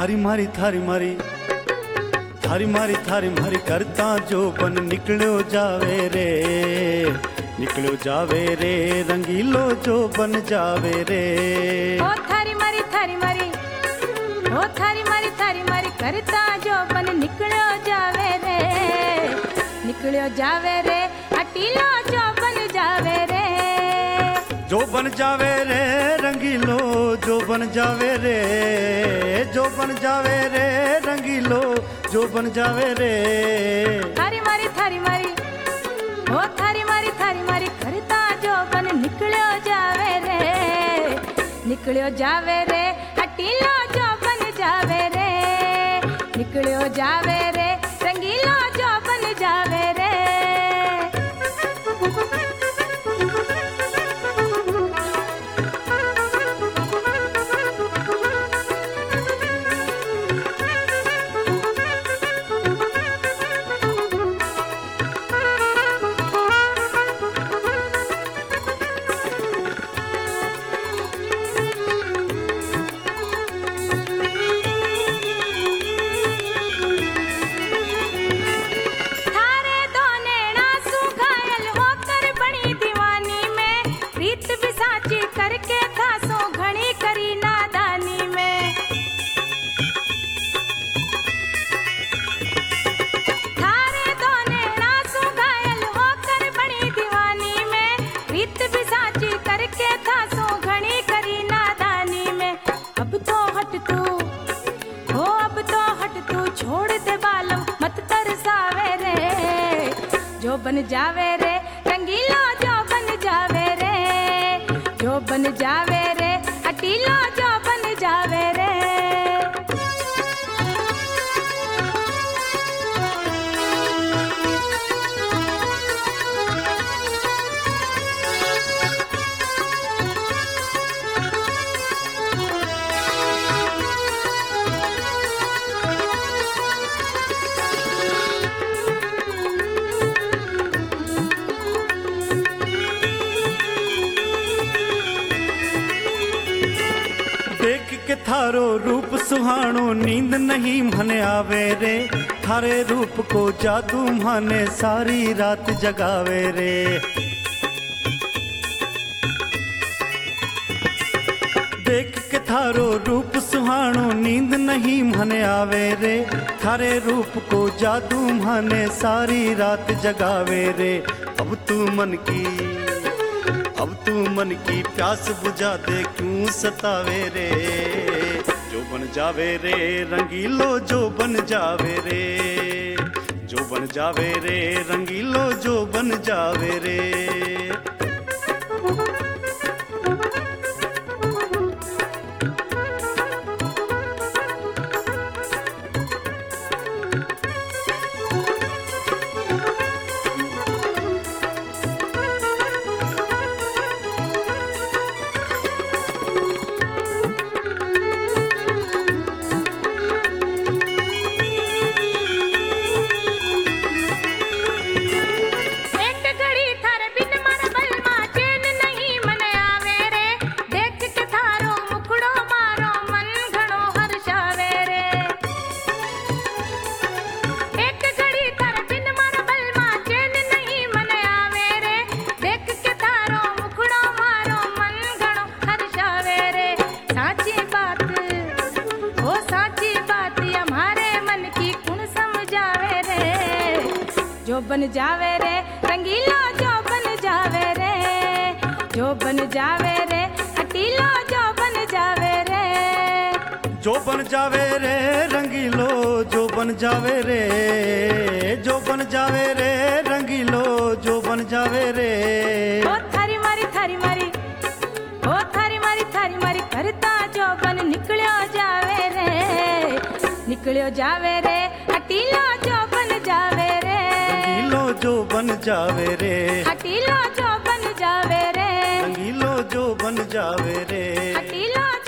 थारी मारी थारी मारी थारी मारी थारी मारी करता जो बन निकलो जावे रे, निकलो जावे रे रंगीलो जो बन जावे रे। ओ थारी मारी थारी मारी, ओ थारी मारी थारी मारी करता जो बन निकलो जावे रे, निकलो जावे रे हटीलो जो बन जावे रे। जो बन जावे रे रंगीलो जो बन जावे रे, जो बन जावे रे रंगीलो जो बन जावे रे। थारी मारी थारी मारी, ओ थारी मारी करता जो बन निकलो जावे रे, निकलो जावे रे हटीलो जो बन जावे रे, निकलो जावे रे रंगीलो जो बन जावे रे। जो बन जावे रे रंगीलो जो बन जावे रे, जो बन जावे रे हटीलो जो बन जावे रे। देख के थारो रूप सुहानो नींद नहीं मने आवे रे, थारे रूप को जादू माने सारी रात जगावे रे। देख के थारो रूप सुहानो नींद नहीं मने आवे रे, थारे रूप को जादू माने सारी रात जगावे रे। अब तू मन की प्यास बुझा दे क्यों सतावे रे, जो बन जावे रे रंगीलो जो बन जावे रे, जो बन जावे रे रंगीलो जो बन जावे रे। जो बन जावे रे रंगीलो जो बन जावे रे, जो बन जावे रे हटीलो जो बन जावे रे। जो बन जावे रे रंगीलो जो बन जावे रे, जो बन जावे रे रंगीलो जो बन जावे रे। ओ थारी मारी थारी मारी, ओ थारी मारी करता जो बन निकलो जावे रे, निकलो जावे रे हटीलो जो बन जावे रे, रंगीलो जो बन जावे रे, हटीलो जो बन जावे रे, रंगीलो जो बन जावे रे, हटीलो